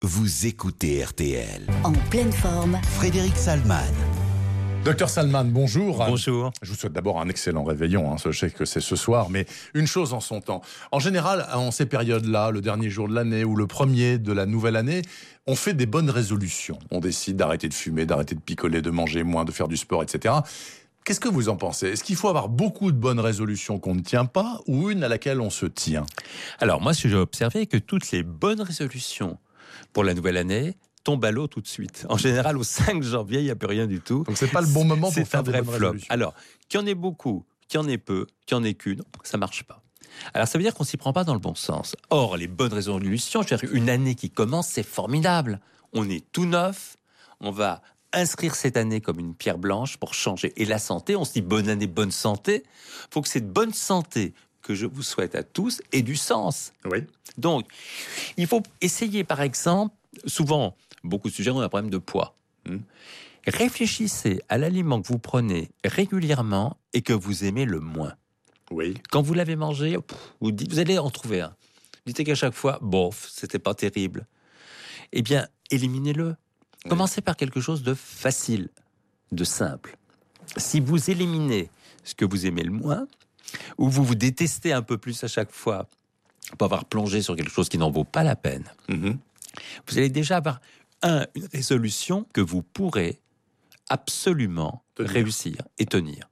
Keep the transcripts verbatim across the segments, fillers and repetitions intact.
Vous écoutez R T L. En pleine forme. Frédéric Salman. Docteur Salman, bonjour. Bonjour. Je vous souhaite d'abord un excellent réveillon. Hein. Je sais que c'est ce soir, mais une chose en son temps. En général, en ces périodes-là, le dernier jour de l'année ou le premier de la nouvelle année, on fait des bonnes résolutions. On décide d'arrêter de fumer, d'arrêter de picoler, de manger moins, de faire du sport, et cetera. Qu'est-ce que vous en pensez ? Est-ce qu'il faut avoir beaucoup de bonnes résolutions qu'on ne tient pas ou une à laquelle on se tient ? Alors moi, ce que j'ai observé, que toutes les bonnes résolutions pour la nouvelle année tombent à l'eau tout de suite. En général, au cinq janvier, il n'y a plus rien du tout. Donc c'est pas le bon moment pour C'est faire un des vrai bonnes flop. résolutions. Alors, qu'il y en ait beaucoup, qu'il y en ait peu, qu'il y en ait qu'une, ça marche pas. Alors ça veut dire qu'on s'y prend pas dans le bon sens. Or, les bonnes résolutions, je veux dire, une année qui commence, c'est formidable. On est tout neuf, on va inscrire cette année comme une pierre blanche pour changer. Et la santé, on se dit bonne année, bonne santé. Il faut que cette bonne santé que je vous souhaite à tous ait du sens. Oui. Donc, il faut essayer, par exemple, souvent, beaucoup de sujets ont un problème de poids. Hmm. Réfléchissez à l'aliment que vous prenez régulièrement et que vous aimez le moins. Oui. Quand vous l'avez mangé, vous, dites, vous allez en trouver un. Dites qu'à chaque fois, bof, c'était pas terrible. Eh bien, éliminez-le. Oui. Commencez par quelque chose de facile, de simple. Si vous éliminez ce que vous aimez le moins, ou vous vous détestez un peu plus à chaque fois pour avoir plongé sur quelque chose qui n'en vaut pas la peine, mm-hmm. vous allez déjà avoir un, une résolution que vous pourrez absolument tenir. réussir et tenir.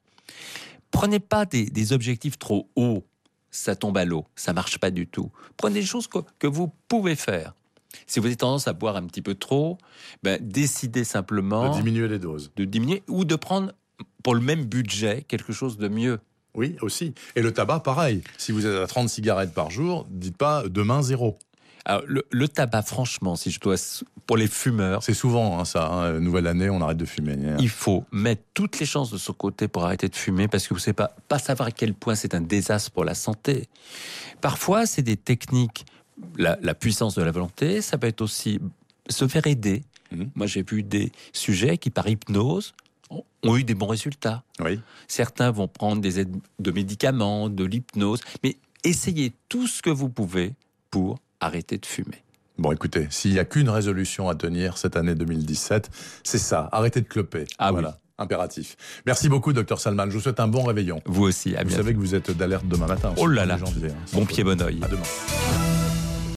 Prenez pas des, des objectifs trop hauts, ça tombe à l'eau, ça marche pas du tout. Prenez des choses que, que vous pouvez faire. Si vous avez tendance à boire un petit peu trop, ben, décidez simplement... De diminuer les doses. De diminuer ou de prendre, pour le même budget, quelque chose de mieux. Oui, aussi. Et le tabac, pareil. Si vous êtes à trente cigarettes par jour, dites pas demain zéro. Alors, le, le tabac, franchement, si je dois, pour les fumeurs... C'est souvent hein, ça, hein, nouvelle année, on arrête de fumer. Il faut mettre toutes les chances de son côté pour arrêter de fumer, parce que vous ne savez pas, pas savoir à quel point c'est un désastre pour la santé. Parfois, c'est des techniques, la, la puissance de la volonté, ça peut être aussi se faire aider. Mmh. Moi, j'ai vu des sujets qui, par hypnose, ont eu des bons résultats. Oui. Certains vont prendre des aides de médicaments, de l'hypnose, mais essayez tout ce que vous pouvez pour arrêter de fumer. Bon, écoutez, s'il n'y a qu'une résolution à tenir cette année deux mille dix-sept, c'est ça, arrêter de cloper. Ah voilà, oui. Impératif. Merci beaucoup, docteur Salman. Je vous souhaite un bon réveillon. Vous aussi, à Vous bientôt. savez que vous êtes d'alerte demain matin. Oh là là, janvier, hein, bon pied, bon oeil. À demain.